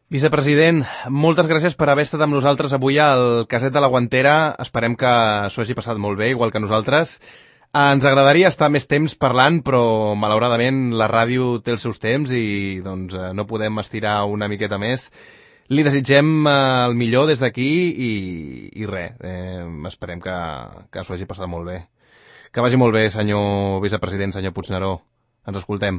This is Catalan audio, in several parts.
Vicepresident, moltes gràcies per haver estat amb nosaltres avui al Caset de la Guantera. Esperem que s'ho hagi passat molt bé, igual que nosaltres. Ens agradaria estar més temps parlant, però malauradament la ràdio té els seus temps i doncs no podem estirar una miqueta més. Li desitgem el millor des d'aquí i res, esperem que s'ho hagi passat molt bé. Que vagi molt bé, senyor vicepresident, senyor Puigneró. Ens escoltem.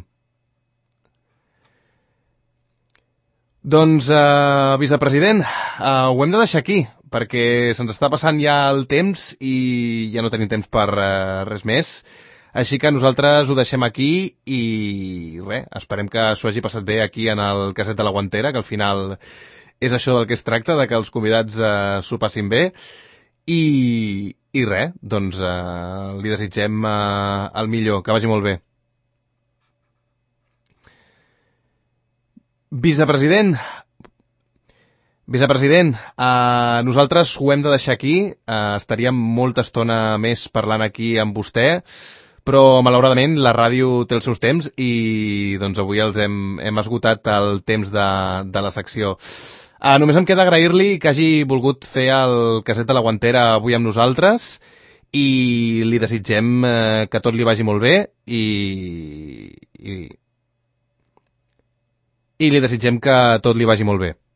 Doncs, vicepresident, ho hem de deixar aquí, perquè se'ns està passant ja el temps i ja no tenim temps per res més. Així que nosaltres ho deixem aquí i res, esperem que s'ho hagi passat bé aquí en el Caset de la Guantera, que al final és això del que es tracta, de que els convidats s'ho passin bé. I res, doncs li desitgem el millor, que vagi molt bé. Vicepresident, nosaltres ho hem de deixar aquí, estaríem molta estona més parlant aquí amb vostè, però malauradament la ràdio té els seus temps i doncs avui els hem esgotat el temps de la secció. Només em queda agrair-li que hagi volgut fer el Caset de la Guantera avui amb nosaltres i li desitgem que tot li vagi molt bé i li desitgem que tot li vagi molt bé.